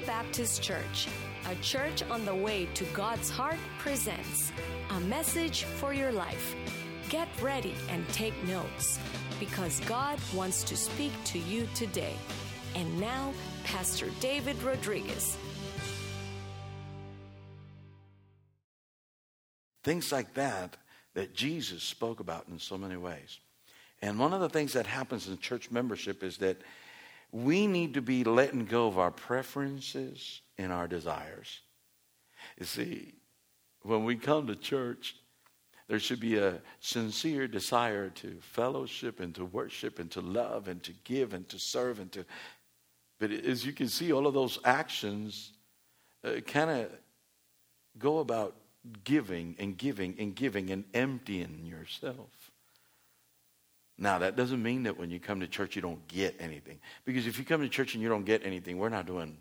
Baptist Church, a church on the way to God's heart, presents a message for your life. Get ready and take notes, because God wants to speak to you today. And now, Pastor David Rodriguez. Things like that Jesus spoke about in so many ways. And one of the things that happens in church membership is that we need to be letting go of our preferences and our desires. You see, when we come to church, there should be a sincere desire to fellowship and to worship and to love and to give and to serve and to... But as you can see, all of those actions kind of go about giving and giving and giving and emptying yourself. Now, that doesn't mean that when you come to church you don't get anything. Because if you come to church and you don't get anything, we're not doing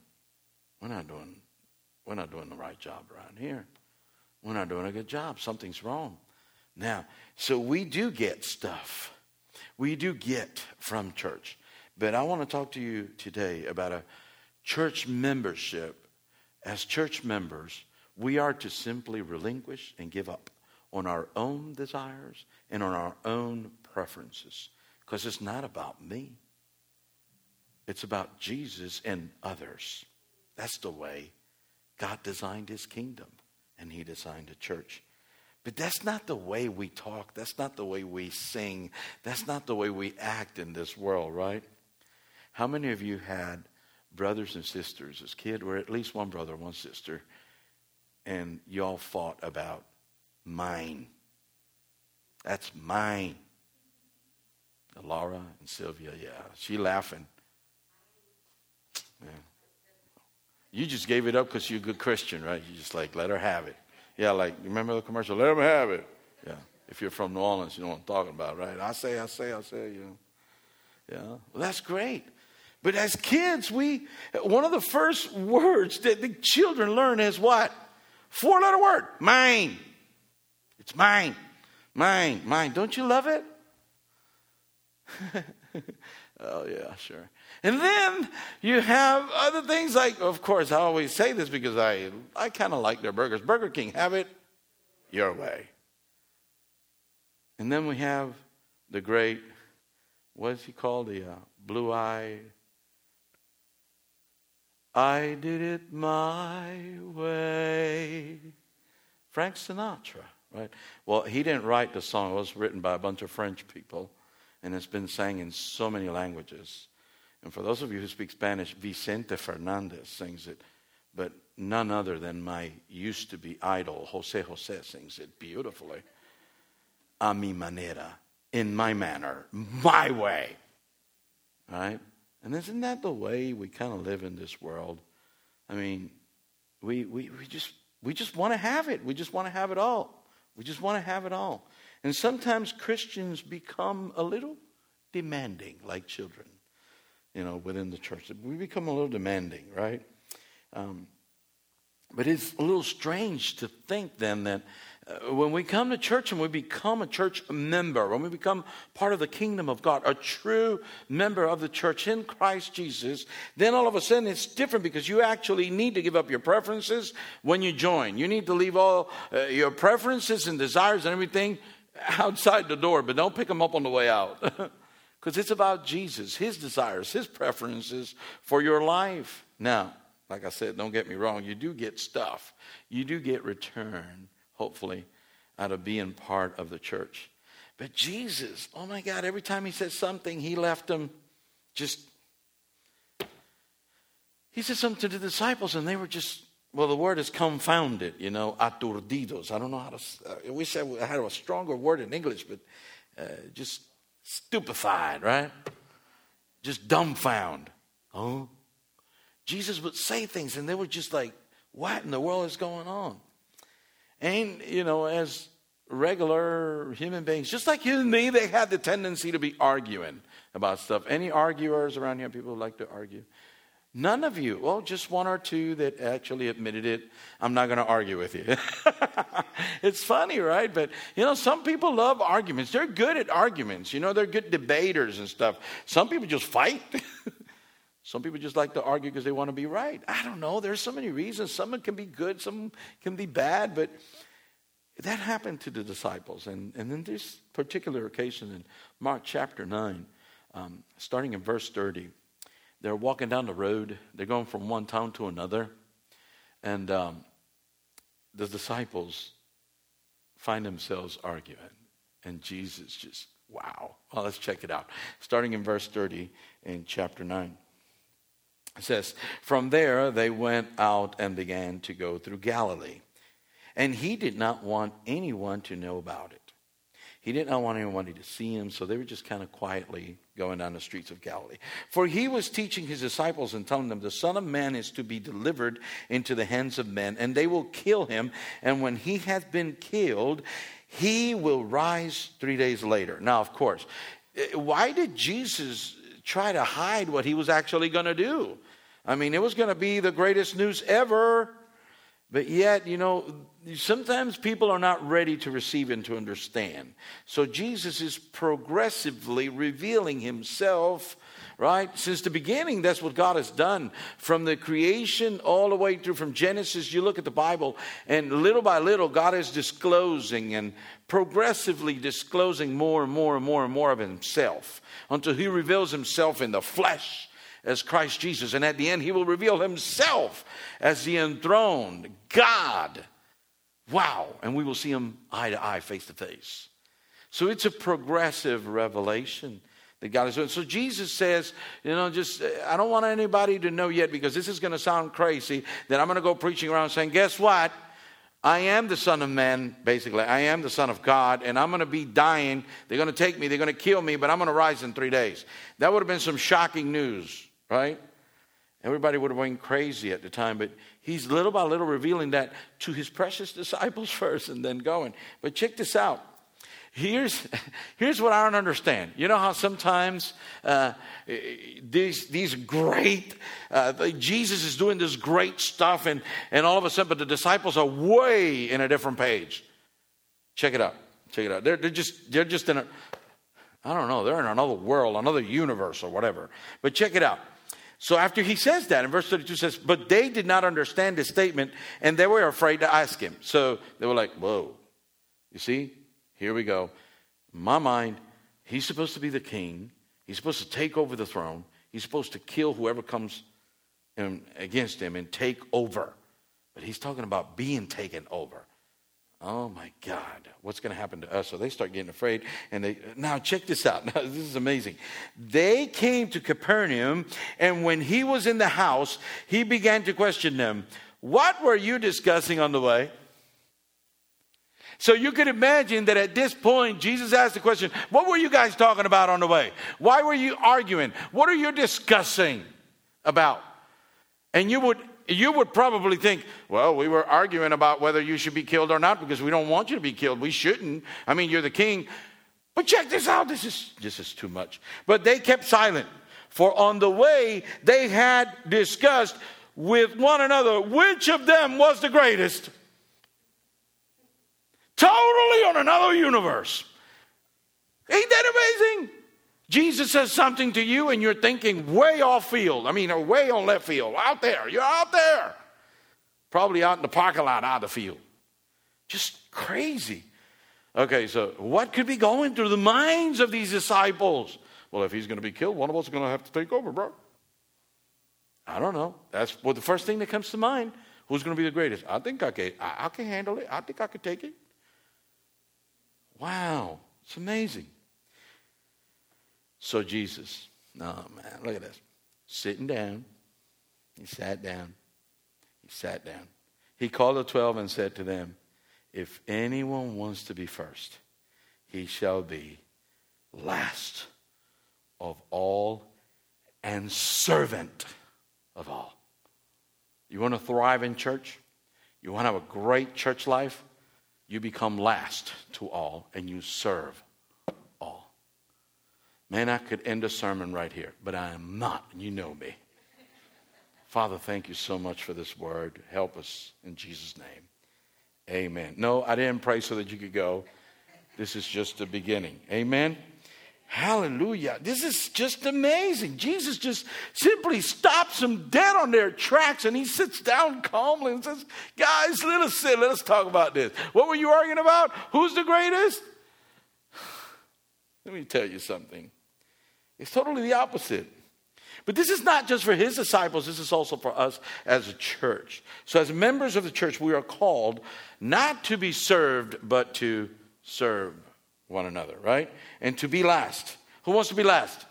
the right job around here. We're not doing a good job. Something's wrong. Now, so we do get stuff. We do get from church. But I want to talk to you today about a church membership. As church members, we are to simply relinquish and give up on our own desires and on our own preferences. Because it's not about me. It's about Jesus and others. That's the way God designed his kingdom. And he designed a church. But that's not the way we talk. That's not the way we sing. That's not the way we act in this world, right? How many of you had brothers and sisters as kids, or at least one brother, one sister, and y'all fought about mine? That's mine. Laura and Sylvia, yeah. She laughing. Yeah. You just gave it up because you're a good Christian, right? You just like, let her have it. Yeah, like, remember the commercial? Let them have it. Yeah. If you're from New Orleans, you know what I'm talking about, right? I say, you know. Yeah. Well, that's great. But as kids, one of the first words that the children learn is what? 4-letter word. Mine. It's mine. Mine. Mine. Don't you love it? Oh, yeah, sure. And then you have other things like, of course, I always say this because I kind of like their burgers. Burger King, have it your way. And then we have the great, what is he called? The blue-eyed. I did it my way. Frank Sinatra, right? Well, he didn't write the song. It was written by a bunch of French people. And it's been sang in so many languages. And for those of you who speak Spanish, Vicente Fernandez sings it. But none other than my used-to-be idol, Jose Jose, sings it beautifully. A mi manera, in my manner, my way. Right? And isn't that the way we kind of live in this world? I mean, we just want to have it. We just want to have it all. We just want to have it all. And sometimes Christians become a little demanding, like children, within the church. We become a little demanding, right? But it's a little strange to think then that when we come to church and we become a church member, when we become part of the kingdom of God, a true member of the church in Christ Jesus, then all of a sudden it's different because you actually need to give up your preferences when you join. You need to leave all your preferences and desires and everything outside the door, but don't pick them up on the way out. Because it's about Jesus, his desires, his preferences for your life. Now, like I said, don't get me wrong, you do get stuff. You do get return, hopefully, out of being part of the church. But Jesus, oh my God, every time he said something, he left them he said something to the disciples and they were just, well, the word is confounded, aturdidos. I don't know how to, I wish I had a stronger word in English, but just stupefied, right? Just dumbfound. Oh. Jesus would say things and they were just like, what in the world is going on? And, as regular human beings, just like you and me, they had the tendency to be arguing about stuff. Any arguers around here, people who like to argue? None of you. Well, just one or two that actually admitted it. I'm not going to argue with you. It's funny, right? But, some people love arguments. They're good at arguments. They're good debaters and stuff. Some people just fight. Some people just like to argue because they want to be right. I don't know. There's so many reasons. Some can be good, some can be bad, but that happened to the disciples. And in this particular occasion in Mark chapter 9, starting in verse 30, they're walking down the road. They're going from one town to another. And the disciples find themselves arguing. And Jesus just, wow. Well, let's check it out. Starting in verse 30 in chapter 9. It says, from there they went out and began to go through Galilee. And he did not want anyone to know about it. He did not want anyone to see him, so they were just kind of quietly going down the streets of Galilee. For he was teaching his disciples and telling them, the Son of Man is to be delivered into the hands of men, and they will kill him. And when he has been killed, he will rise 3 days later. Now, of course, why did Jesus try to hide what he was actually going to do? I mean, it was going to be the greatest news ever. But yet, sometimes people are not ready to receive and to understand. So Jesus is progressively revealing himself, right? Since the beginning, that's what God has done. From the creation all the way through, from Genesis, you look at the Bible, and little by little, God is disclosing and progressively disclosing more and more and more and more of himself until he reveals himself in the flesh as Christ Jesus. And at the end, he will reveal himself as the enthroned God. Wow. And we will see him eye to eye, face to face. So it's a progressive revelation that God is doing. So Jesus says, I don't want anybody to know yet, because this is going to sound crazy, that I'm going to go preaching around saying, guess what? I am the Son of Man, basically. I am the Son of God, and I'm going to be dying. They're going to take me. They're going to kill me, but I'm going to rise in 3 days. That would have been some shocking news, right? Everybody would have went crazy at the time, but he's little by little revealing that to his precious disciples first and then going. But check this out. Here's what I don't understand. You know how sometimes these great, Jesus is doing this great stuff, and all of a sudden, but the disciples are way in a different page. Check it out. Check it out. They're just in a, I don't know, they're in another world, another universe or whatever. But check it out. So after he says that, in verse 32 says, but they did not understand his statement, and they were afraid to ask him. So they were like, whoa, you see? Here we go. In my mind, he's supposed to be the king. He's supposed to take over the throne. He's supposed to kill whoever comes against him and take over. But he's talking about being taken over. Oh my God, what's going to happen to us? So they start getting afraid. And now check this out. Now, this is amazing. They came to Capernaum, and when he was in the house, he began to question them. What were you discussing on the way? So you can imagine that at this point, Jesus asked the question, what were you guys talking about on the way? Why were you arguing? What are you discussing about? And you would probably think, well, we were arguing about whether you should be killed or not, because we don't want you to be killed. We shouldn't. I mean, you're the king. But check this out. This is too much. But they kept silent. For on the way, they had discussed with one another which of them was the greatest. Totally on another universe. Ain't that amazing? Jesus says something to you and you're thinking way off field. I mean, or way on left field. Out there. You're out there. Probably out in the parking lot, out of the field. Just crazy. Okay, so what could be going through the minds of these disciples? Well, if he's going to be killed, one of us is going to have to take over, bro. I don't know. That's the first thing that comes to mind. Who's going to be the greatest? I think I can handle it. I think I could take it. Wow, it's amazing. So Jesus, oh man, look at this. Sitting down, he sat down. He called the 12 and said to them, if anyone wants to be first, he shall be last of all and servant of all. You want to thrive in church? You want to have a great church life? You become last to all and you serve all. Man, I could end a sermon right here, but I am not, and you know me. Father, thank you so much for this word. Help us in Jesus' name. Amen. No, I didn't pray so that you could go. This is just the beginning. Amen. Hallelujah. This is just amazing. Jesus just simply stops them dead on their tracks, and he sits down calmly and says, guys, let us sit. Let us talk about this. What were you arguing about? Who's the greatest? Let me tell you something. It's totally the opposite. But this is not just for his disciples. This is also for us as a church. So as members of the church, we are called not to be served, but to serve one another, right? And to be last. Who wants to be last?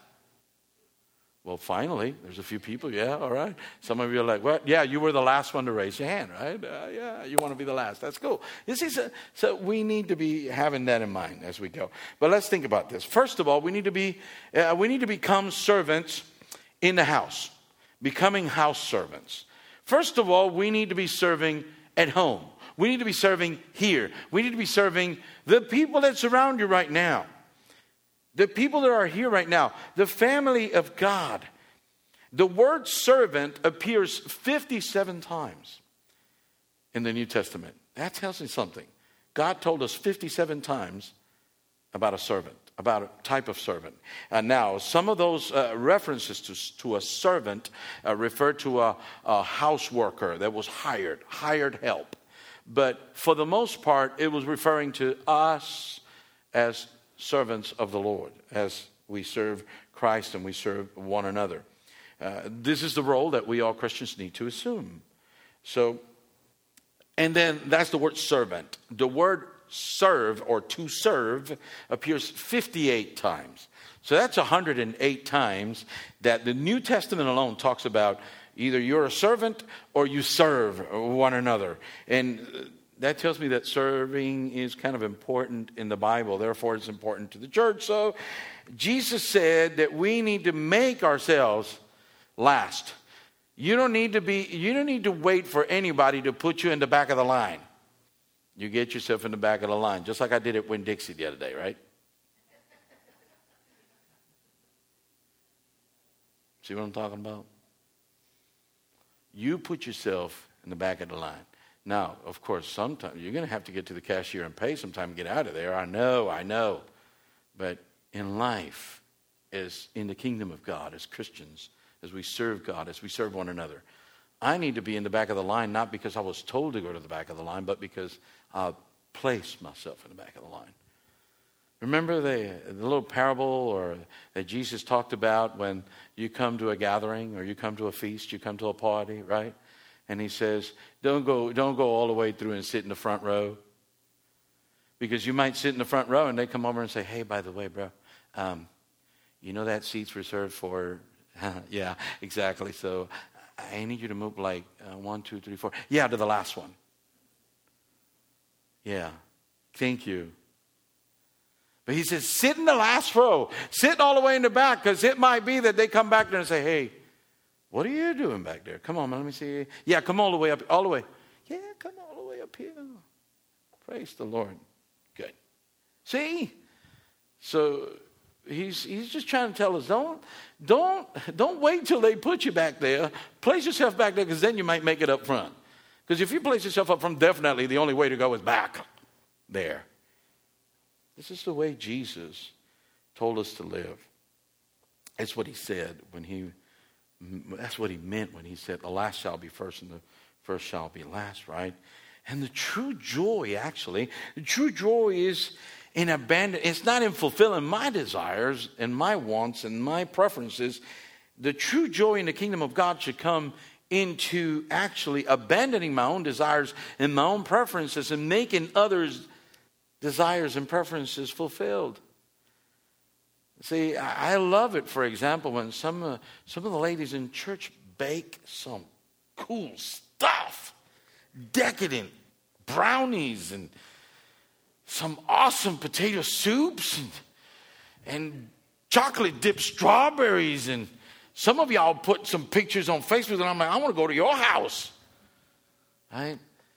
Well, finally, there's a few people. Yeah, all right. Some of you are like, what? Yeah, you were the last one to raise your hand, right? Yeah, you want to be the last. That's cool. You see, so we need to be having that in mind as we go. But let's think about this. First of all, we need to become servants in the house, becoming house servants. First of all, we need to be serving at home. We need to be serving here. We need to be serving the people that surround you right now. The people that are here right now. The family of God. The word servant appears 57 times in the New Testament. That tells me something. God told us 57 times about a servant, about a type of servant. Now, some of those references to a servant refer to a house worker that was hired help. But for the most part, it was referring to us as servants of the Lord, as we serve Christ and we serve one another. This is the role that we all Christians need to assume. So, and then that's the word servant. The word serve or to serve appears 58 times. So that's 108 times that the New Testament alone talks about either you're a servant or you serve one another. And that tells me that serving is kind of important in the Bible. Therefore, it's important to the church. So Jesus said that we need to make ourselves last. You don't need to wait for anybody to put you in the back of the line. You get yourself in the back of the line, just like I did at Winn-Dixie the other day, right? See what I'm talking about? You put yourself in the back of the line. Now, of course, sometimes you're going to have to get to the cashier and pay sometime and get out of there. I know. But in life, as in the kingdom of God, as Christians, as we serve God, as we serve one another, I need to be in the back of the line, not because I was told to go to the back of the line, but because I placed myself in the back of the line. Remember the little parable that Jesus talked about when you come to a gathering or you come to a feast, you come to a party, right? And he says, don't go all the way through and sit in the front row. Because you might sit in the front row and they come over and say, hey, by the way, bro, you know that seat's reserved for, yeah, exactly. So I need you to move like 1, 2, 3, 4. Yeah, to the last one. Yeah, thank you. But he says, sit in the last row. Sit all the way in the back, because it might be that they come back there and say, hey, what are you doing back there? Come on, man, let me see. Yeah, come all the way up. All the way. Yeah, come all the way up here. Praise the Lord. Good. See? So he's just trying to tell us, don't wait till they put you back there. Place yourself back there, because then you might make it up front. Because if you place yourself up front, definitely the only way to go is back there. This is the way Jesus told us to live. That's what he said that's what he meant when he said, the last shall be first and the first shall be last, right? And the true joy is in abandoning. It's not in fulfilling my desires and my wants and my preferences. The true joy in the kingdom of God should come into actually abandoning my own desires and my own preferences and making others' desires and preferences fulfilled. See, I love it, for example, when some of the ladies in church bake some cool stuff. Decadent brownies and some awesome potato soups and chocolate dipped strawberries. And some of y'all put some pictures on Facebook and I'm like, I want to go to your house. Right?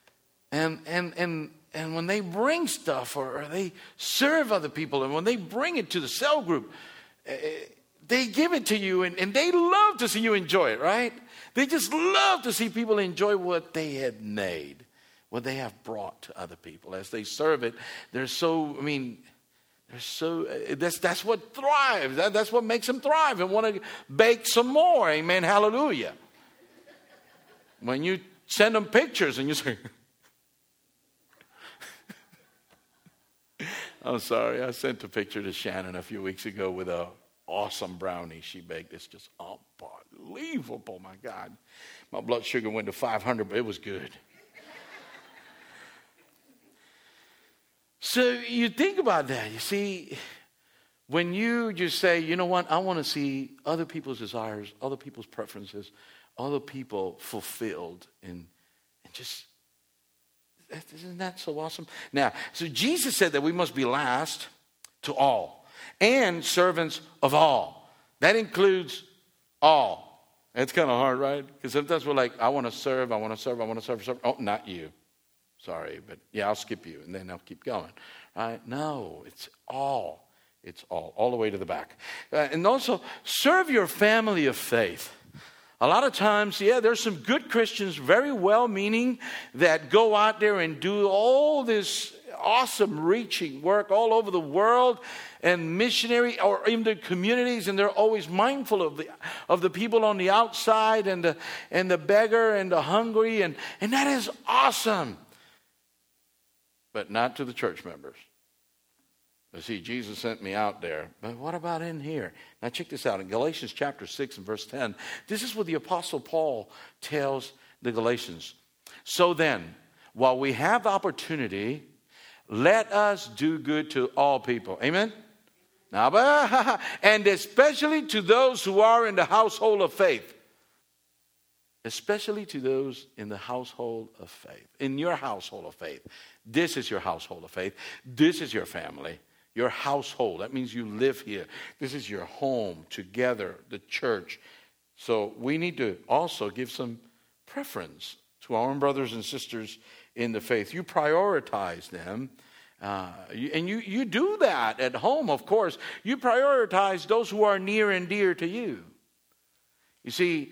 And when they bring stuff or they serve other people, and when they bring it to the cell group, they give it to you and they love to see you enjoy it, right? They just love to see people enjoy what they had made, what they have brought to other people. As they serve it, That's what thrives. That's what makes them thrive and want to bake some more. Amen. Hallelujah. When you send them pictures and you say, I'm sorry, I sent a picture to Shannon a few weeks ago with an awesome brownie she baked. It's just unbelievable, my God. My blood sugar went to 500, but it was good. So you think about that. You see, when you just say, you know what, I want to see other people's desires, other people's preferences, other people fulfilled, and just, isn't that so awesome? Now, so Jesus said that we must be last to all and servants of all. That includes all. It's kind of hard, right? Because sometimes we're like, I want to serve. Oh, not you. Sorry, but yeah, I'll skip you, and then I'll keep going. Right? No, it's all. It's all the way to the back. And also, serve your family of faith. A lot of times, there's some good Christians, very well-meaning, that go out there and do all this awesome reaching work all over the world and missionary or even the communities, and they're always mindful of the people on the outside and the beggar and the hungry, and that is awesome. But not to the church members. You see, Jesus sent me out there. But what about in here? Now check this out. In Galatians chapter 6 and verse 10, this is what the Apostle Paul tells the Galatians. So then, while we have the opportunity, let us do good to all people. Amen? Now, and especially to those who are in the household of faith. Especially to those in the household of faith. In your household of faith. This is your household of faith. This is your family. Your household. That means you live here. This is your home together, the church. So we need to also give some preference to our own brothers and sisters in the faith. You prioritize them. And you do that at home, of course. You prioritize those who are near and dear to you. You see,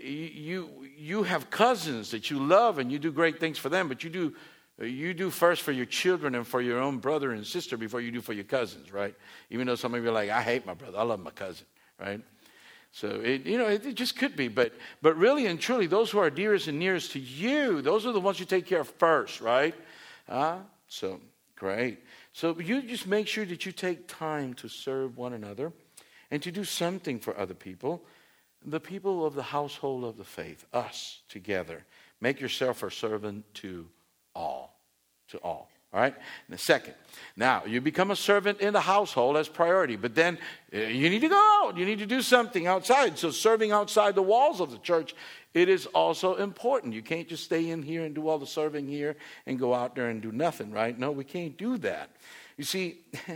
you have cousins that you love and you do great things for them, but you do first for your children and for your own brother and sister before you do for your cousins, right? Even though some of you are like, I hate my brother, I love my cousin, right? So it just could be, but really and truly, those who are dearest and nearest to you, those are the ones you take care of first, right? So great. So you just make sure that you take time to serve one another and to do something for other people. The people of the household of the faith, us together. Make yourself a servant to all. All right? And the second, now you become a servant in the household as priority, but then you need to go out. You need to do something outside. So serving outside the walls of the church, it is also important. You can't just stay in here and do all the serving here and go out there and do nothing, right? No, we can't do that. You see,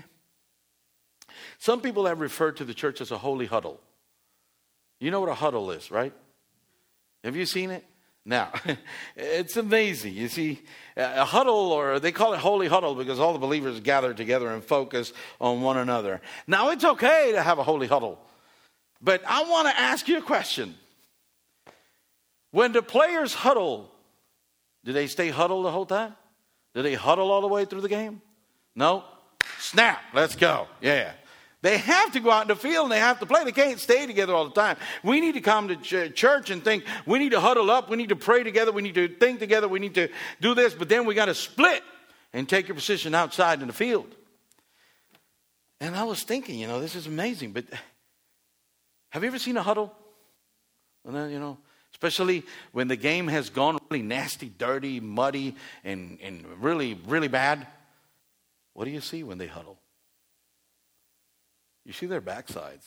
some people have referred to the church as a holy huddle. You know what a huddle is, right? Have you seen it? Now, it's amazing. You see, a huddle, or they call it holy huddle because all the believers gather together and focus on one another. Now, it's okay to have a holy huddle, but I want to ask you a question. When the players huddle, do they stay huddled the whole time? Do they huddle all the way through the game? No? Snap, let's go. Yeah. They have to go out in the field and they have to play. They can't stay together all the time. We need to come to church and think, we need to huddle up, we need to pray together, we need to think together, we need to do this, but then we got to split and take your position outside in the field. And I was thinking, this is amazing, but have you ever seen a huddle? Well, especially when the game has gone really nasty, dirty, muddy, and really, really bad. What do you see when they huddle? You see their backsides.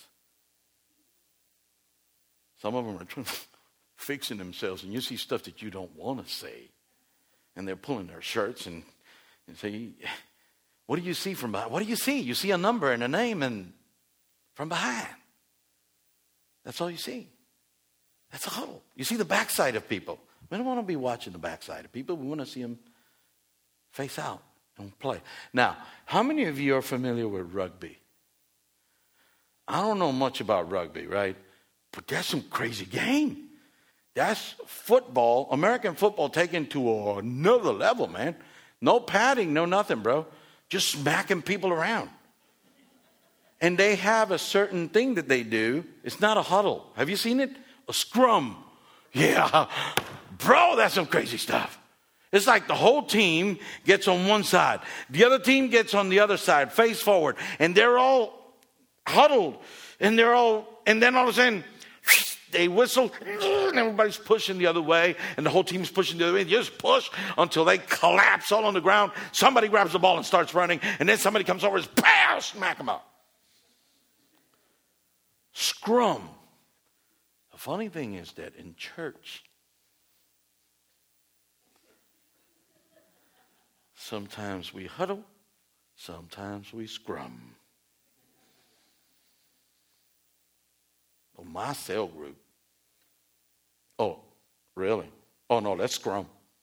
Some of them are fixing themselves, and you see stuff that you don't want to see. And they're pulling their shirts and say, what do you see from behind? What do you see? You see a number and a name and from behind. That's all you see. That's a huddle. You see the backside of people. We don't want to be watching the backside of people. We want to see them face out and play. Now, how many of you are familiar with rugby? I don't know much about rugby, right? But that's some crazy game. That's football, American football taken to another level, man. No padding, no nothing, bro. Just smacking people around. And they have a certain thing that they do. It's not a huddle. Have you seen it? A scrum. Yeah. Bro, that's some crazy stuff. It's like the whole team gets on one side. The other team gets on the other side, face forward. And they're all huddled. And then all of a sudden, they whistle, and everybody's pushing the other way, and the whole team's pushing the other way. You just push until they collapse all on the ground. Somebody grabs the ball and starts running, and then somebody comes over and pow, smack them up. Scrum. The funny thing is that in church, sometimes we huddle, sometimes we scrum. My cell group. Oh, really? Oh, no, that's scrum.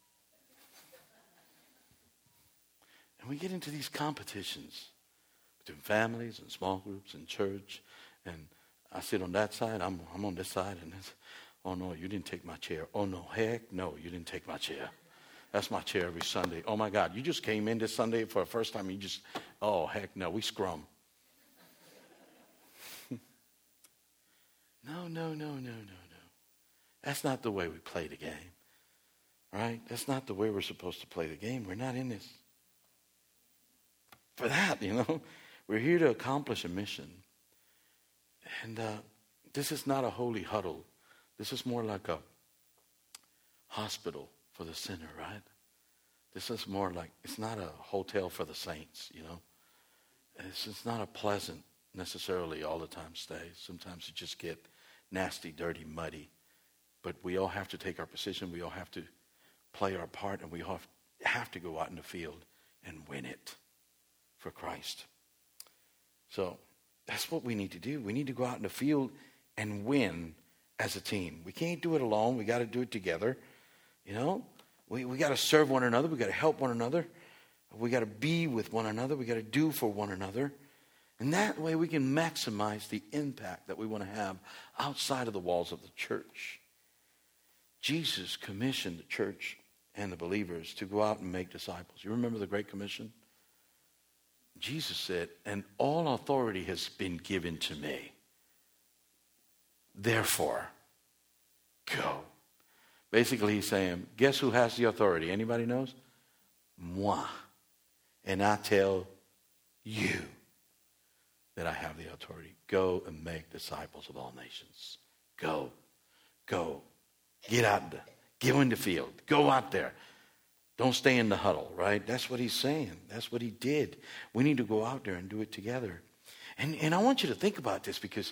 And we get into these competitions between families and small groups and church. And I sit on that side. I'm on this side. And it's, oh, no, you didn't take my chair. Oh, no, heck no, you didn't take my chair. That's my chair every Sunday. Oh, my God, you just came in this Sunday for the first time. Oh, heck no, we scrum. No. That's not the way we play the game, right? That's not the way we're supposed to play the game. We're not in this for that, We're here to accomplish a mission. And this is not a holy huddle. This is more like a hospital for the sinner, right? This is more like, it's not a hotel for the saints, It's not a pleasant, necessarily all the time stay. Sometimes you just get nasty, dirty, muddy. But we all have to take our position. We all have to play our part, and we all have to go out in the field and win it for Christ. So that's what we need to do. We need to go out in the field and win as a team. We can't do it alone. We got to do it together. We got to serve one another. We got to help one another. We got to be with one another. We got to do for one another. And that way we can maximize the impact that we want to have outside of the walls of the church. Jesus commissioned the church and the believers to go out and make disciples. You remember the Great Commission? Jesus said, and all authority has been given to me. Therefore, go. Basically, he's saying, guess who has the authority? Anybody knows? Moi. And I tell you that I have the authority. Go and make disciples of all nations. Go. Get out there. Get in the field. Go out there. Don't stay in the huddle, right? That's what he's saying. That's what he did. We need to go out there and do it together. And I want you to think about this, because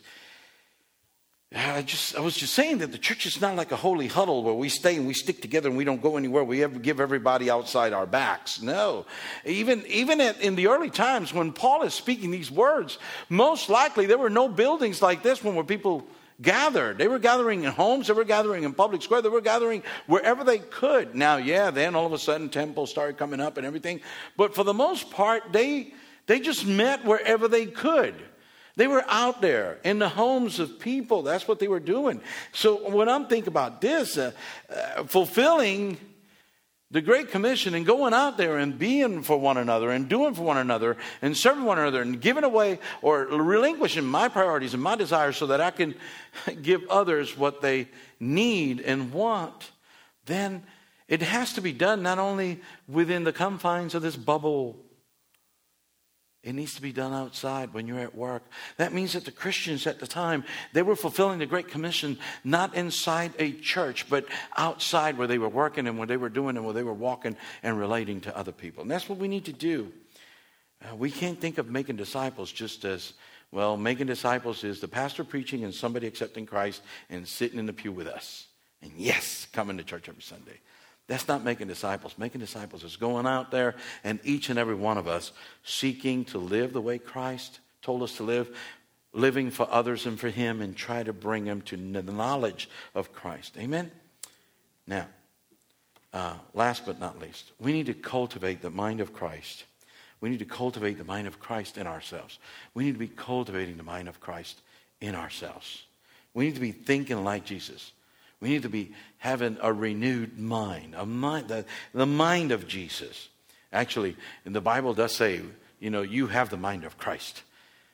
I was just saying that the church is not like a holy huddle where we stay and we stick together and we don't go anywhere. We ever give everybody outside our backs. No. Even in the early times when Paul is speaking these words, most likely there were no buildings like this one where people gathered. They were gathering in homes. They were gathering in public square. They were gathering wherever they could. Now, then all of a sudden temples started coming up and everything. But for the most part, they just met wherever they could. They were out there in the homes of people. That's what they were doing. So when I'm thinking about this, fulfilling the Great Commission and going out there and being for one another and doing for one another and serving one another and giving away or relinquishing my priorities and my desires so that I can give others what they need and want, then it has to be done not only within the confines of this bubble. It needs to be done outside when you're at work. That means that the Christians at the time, they were fulfilling the Great Commission not inside a church, but outside where they were working and where they were doing and where they were walking and relating to other people. And that's what we need to do. We can't think of making disciples just as, well, making disciples is the pastor preaching and somebody accepting Christ and sitting in the pew with us. And yes, coming to church every Sunday. That's not making disciples. Making disciples is going out there and each and every one of us seeking to live the way Christ told us to live, living for others and for Him, and try to bring them to the knowledge of Christ. Amen? Now, last but not least, we need to cultivate the mind of Christ. We need to cultivate the mind of Christ in ourselves. We need to be cultivating the mind of Christ in ourselves. We need to be thinking like Jesus. We need to be having a renewed mind, the mind of Jesus. Actually, and the Bible does say, you have the mind of Christ.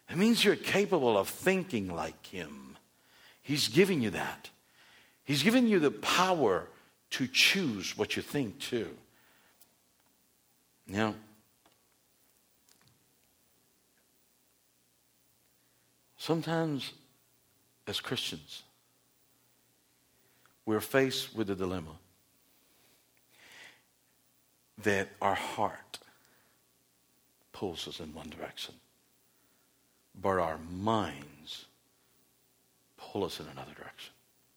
It means you're capable of thinking like him. He's giving you that. He's giving you the power to choose what you think too. Now, sometimes as Christians, we're faced with a dilemma that our heart pulls us in one direction, but our minds pull us in another direction.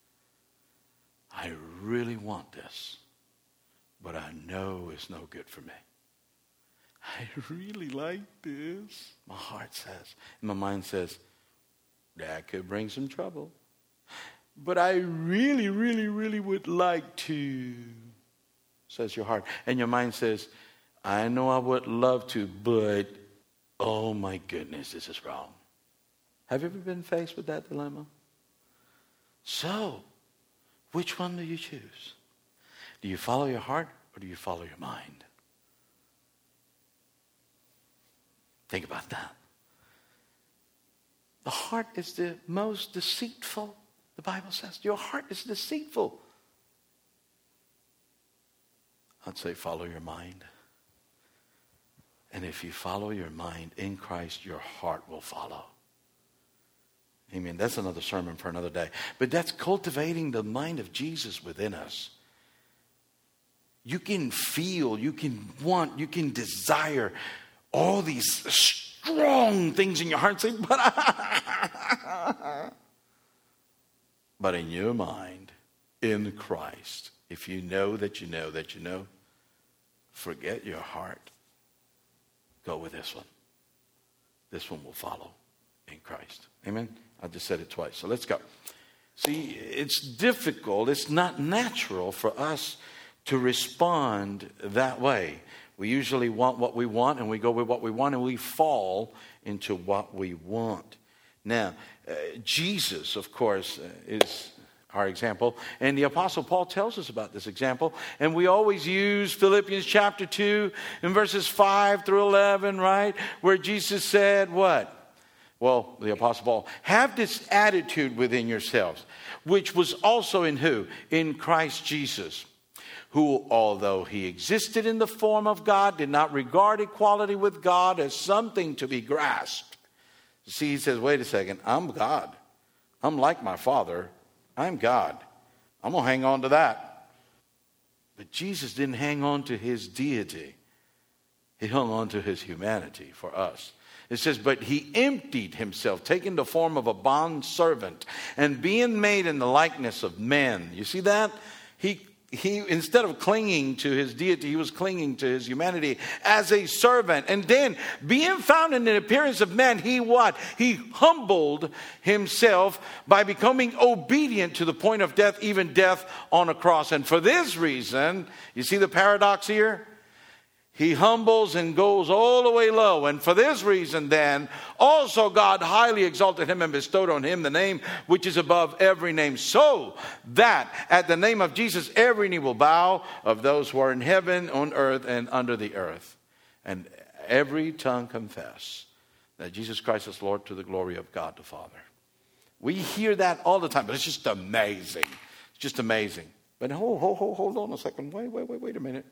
I really want this, but I know it's no good for me. I really like this, my heart says. And my mind says, that could bring some trouble. But I really, really, really would like to, says your heart. And your mind says, I know I would love to, but oh my goodness, this is wrong. Have you ever been faced with that dilemma? So, which one do you choose? Do you follow your heart or do you follow your mind? Think about that. The heart is the most deceitful, the Bible says. Your heart is deceitful. I'd say follow your mind. And if you follow your mind in Christ, your heart will follow. Amen. That's another sermon for another day. But that's cultivating the mind of Jesus within us. You can feel, you can want, you can desire all these strong things in your heart. Say, but in your mind, in Christ, if you know that you know that you know, forget your heart. Go with this one. This one will follow in Christ. Amen? I just said it twice. So let's go. See, it's difficult. It's not natural for us to respond that way. We usually want what we want, and we go with what we want, and we fall into what we want. Now, Jesus, of course, is our example. And the Apostle Paul tells us about this example. And we always use Philippians chapter 2 and verses 5 through 11, right? Where Jesus said what? Well, the Apostle Paul, have this attitude within yourselves, which was also in who? In Christ Jesus, who, although he existed in the form of God, did not regard equality with God as something to be grasped. See, he says, wait a second, I'm God. I'm like my Father. I'm God. I'm going to hang on to that. But Jesus didn't hang on to his deity. He hung on to his humanity for us. It says, but he emptied himself, taking the form of a bondservant, and being made in the likeness of men. You see that? He instead of clinging to his deity, he was clinging to his humanity as a servant. And then, being found in the appearance of man, he what? He humbled himself by becoming obedient to the point of death, even death on a cross. And for this reason, you see the paradox here? He humbles and goes all the way low. And for this reason then, also God highly exalted him and bestowed on him the name which is above every name. So that at the name of Jesus, every knee will bow, of those who are in heaven, on earth, and under the earth. And every tongue confess that Jesus Christ is Lord, to the glory of God the Father. We hear that all the time, but it's just amazing. It's just amazing. But hold on a second. Wait a minute.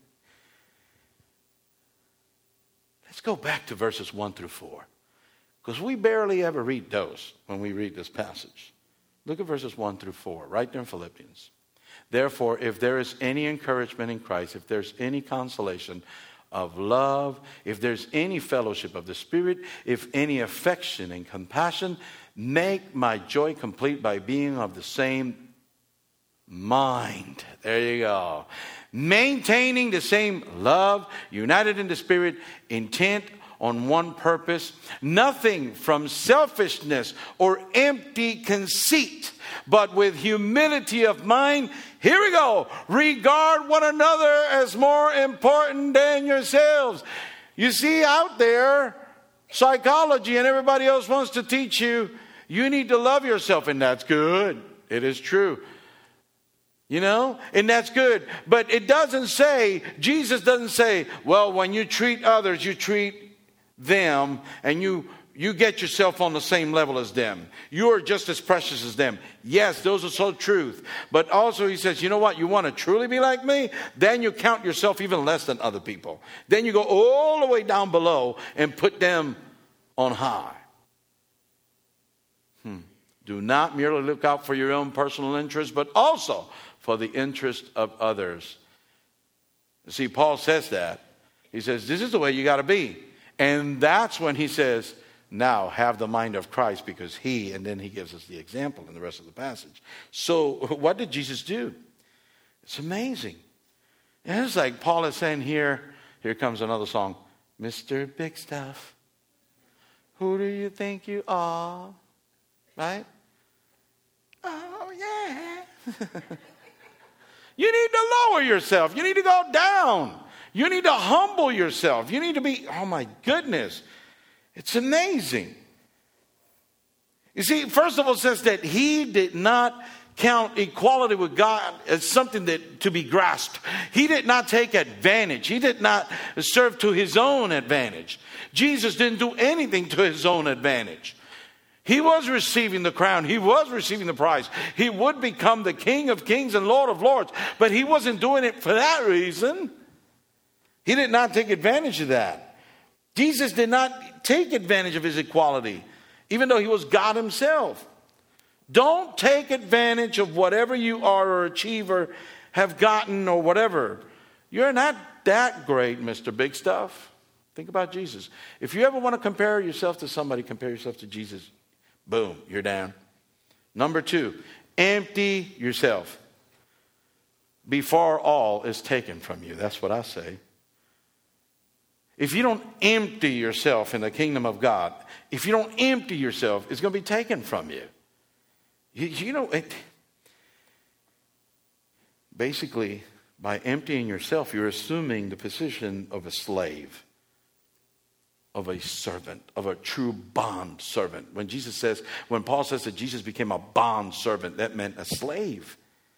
Let's go back to verses 1 through 4. Because we barely ever read those when we read this passage. Look at verses 1 through 4, right there in Philippians. Therefore, if there is any encouragement in Christ, if there's any consolation of love, if there's any fellowship of the Spirit, if any affection and compassion, make my joy complete by being of the same mind. There you go. Maintaining the same love, united in the Spirit, intent on one purpose, nothing from selfishness or empty conceit, but with humility of mind. Here we go. Regard one another as more important than yourselves. You see, out there, psychology and everybody else wants to teach you, you need to love yourself, and that's good. It is true. You know, and that's good. But it doesn't say, Jesus doesn't say, well, when you treat others, you treat them and you you get yourself on the same level as them. You are just as precious as them. Yes, those are so truth. But also he says, you know what? You want to truly be like me? Then you count yourself even less than other people. Then you go all the way down below and put them on high. Do not merely look out for your own personal interest, but also for the interest of others. See, Paul says that. He says, this is the way you got to be. And that's when he says, now have the mind of Christ, because he, and then he gives us the example in the rest of the passage. So what did Jesus do? It's amazing. And it's like Paul is saying here comes another song. Mr. Big Stuff, who do you think you are? Right? Oh, yeah. You need to lower yourself. You need to go down. You need to humble yourself. You need to be, oh my goodness. It's amazing. You see, first of all, it says that he did not count equality with God as something that to be grasped. He did not take advantage. He did not serve to his own advantage. Jesus didn't do anything to his own advantage. He was receiving the crown. He was receiving the prize. He would become the King of Kings and Lord of Lords. But he wasn't doing it for that reason. He did not take advantage of that. Jesus did not take advantage of his equality, even though he was God himself. Don't take advantage of whatever you are or achieve or have gotten or whatever. You're not that great, Mr. Big Stuff. Think about Jesus. If you ever want to compare yourself to somebody, compare yourself to Jesus. Boom, you're down. Number 2, empty yourself before all is taken from you. That's what I say. If you don't empty yourself in the kingdom of God, if you don't empty yourself, it's going to be taken from you. You know, basically, by emptying yourself, you're assuming the position of a slave, of a servant, of a true bond servant. When Paul says that Jesus became a bond servant, that meant a slave.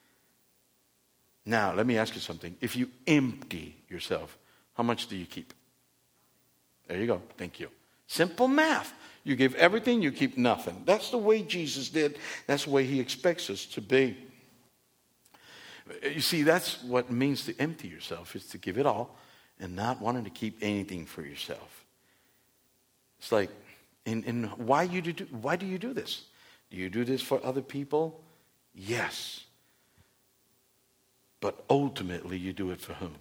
Now, let me ask you something. If you empty yourself, how much do you keep? There you go. Thank you. Simple math. You give everything, you keep nothing. That's the way Jesus did. That's the way he expects us to be. You see, that's what it means to empty yourself, is to give it all and not wanting to keep anything for yourself. It's like, and why do you do this? Do you do this for other people? Yes. But ultimately, you do it for whom?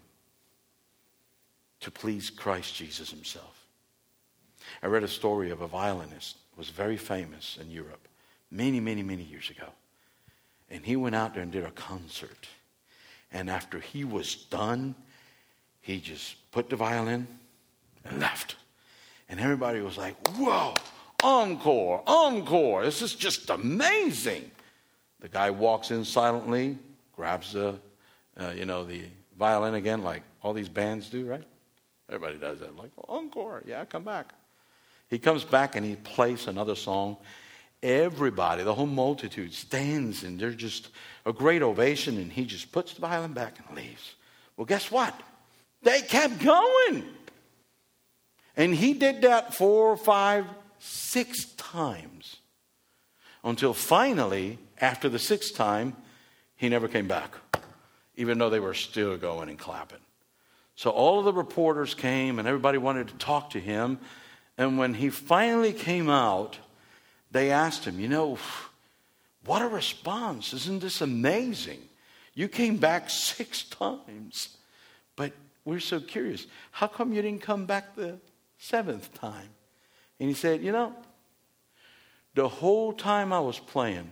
To please Christ Jesus himself. I read a story of a violinist who was very famous in Europe many, many, many years ago. And he went out there and did a concert. And after he was done, he just put the violin and left. And everybody was like, whoa, encore, encore. This is just amazing. The guy walks in silently, grabs the violin again, like all these bands do, right? Everybody does that. Like, encore, yeah, come back. He comes back and he plays another song. Everybody, the whole multitude stands and there's just a great ovation, and he just puts the violin back and leaves. Well, guess what? They kept going. And he did that 4, 5, 6 times. Until finally, after the 6th time, he never came back. Even though they were still going and clapping. So all of the reporters came and everybody wanted to talk to him. And when he finally came out, they asked him, what a response. Isn't this amazing? You came back 6 times. But we're so curious. How come you didn't come back the 7th time? And he said, the whole time I was playing,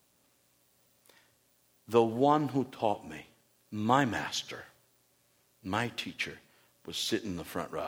the one who taught me, my master, my teacher, was sitting in the front row.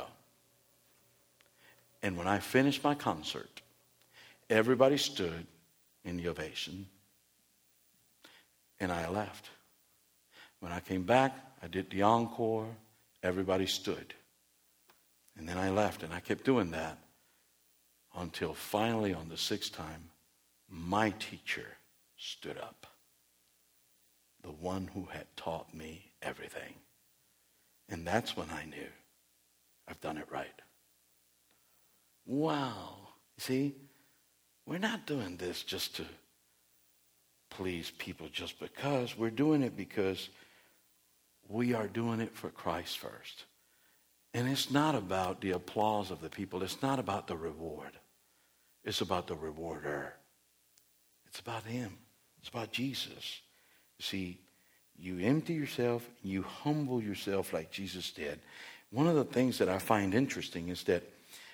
And when I finished my concert, everybody stood in the ovation, and I left. When I came back, I did the encore, everybody stood. And then I left, and I kept doing that until finally on the 6th time, my teacher stood up. The one who had taught me everything. And that's when I knew I've done it right. Wow. See, we're not doing this just to please people just because. We're doing it because we are doing it for Christ first. And it's not about the applause of the people. It's not about the reward. It's about the rewarder. It's about him. It's about Jesus. See, you empty yourself, you humble yourself like Jesus did. One of the things that I find interesting is that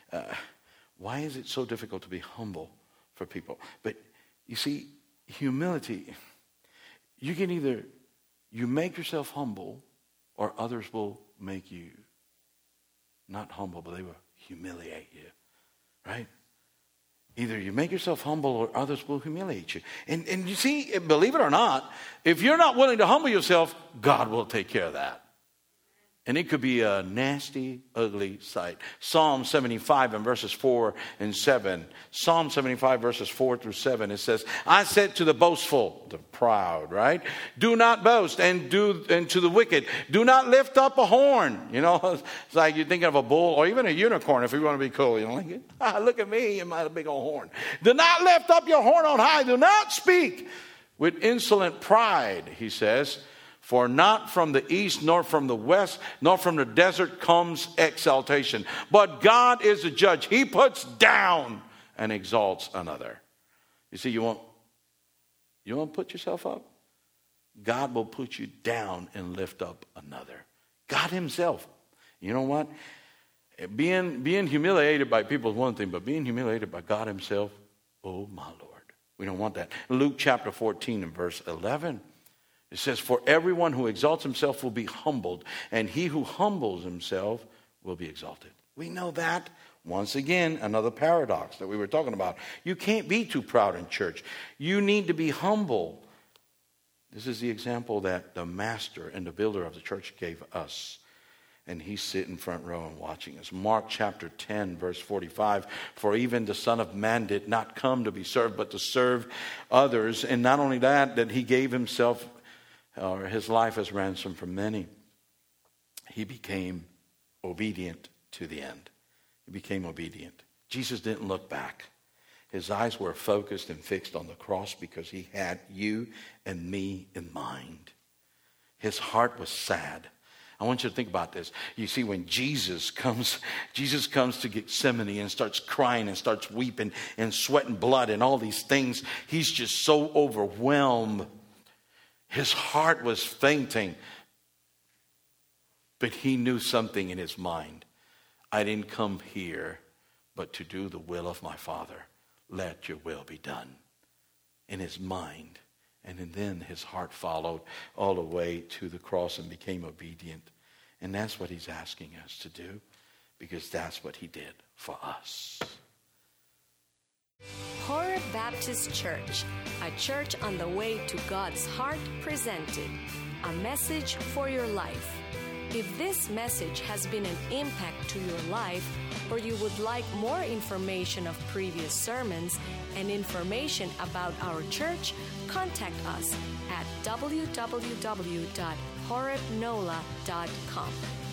why is it so difficult to be humble for people? But you see, humility, you can either, you make yourself humble or others will make you not humble, but they will humiliate you, right? Either you make yourself humble or others will humiliate you. And you see, believe it or not, if you're not willing to humble yourself, God will take care of that. And it could be a nasty, ugly sight. Psalm 75 and verses 4 and 7. Psalm 75 verses 4 through 7. It says, I said to the boastful, the proud, right? Do not boast, and to the wicked, do not lift up a horn. You know, it's like you're thinking of a bull or even a unicorn if you want to be cool. You know, like, look at me and my big old horn. Do not lift up your horn on high. Do not speak with insolent pride, he says. For not from the east, nor from the west, nor from the desert comes exaltation. But God is a judge. He puts down and exalts another. You see, you want to put yourself up? God will put you down and lift up another. God himself. You know what? Being humiliated by people is one thing, but being humiliated by God himself, oh my Lord. We don't want that. Luke chapter 14 and verse 11. It says, for everyone who exalts himself will be humbled, and he who humbles himself will be exalted. We know that. Once again, another paradox that we were talking about. You can't be too proud in church. You need to be humble. This is the example that the master and the builder of the church gave us. And he's sitting front row and watching us. Mark chapter 10, verse 45. For even the Son of Man did not come to be served, but to serve others. And not only that he gave himself or his life as ransom for many. He became obedient to the end. He became obedient. Jesus didn't look back. His eyes were focused and fixed on the cross because he had you and me in mind. His heart was sad. I want you to think about this. You see, when Jesus comes to Gethsemane and starts crying and starts weeping and sweating blood and all these things. He's just so overwhelmed. His heart was fainting. But he knew something in his mind. I didn't come here but to do the will of my Father. Let your will be done. In his mind. And then his heart followed all the way to the cross and became obedient. And that's what he's asking us to do. Because that's what he did for us. Horeb Baptist Church, a church on the way to God's heart, presented a message for your life. If this message has been an impact to your life, or you would like more information of previous sermons and information about our church, contact us at www.horebnola.com.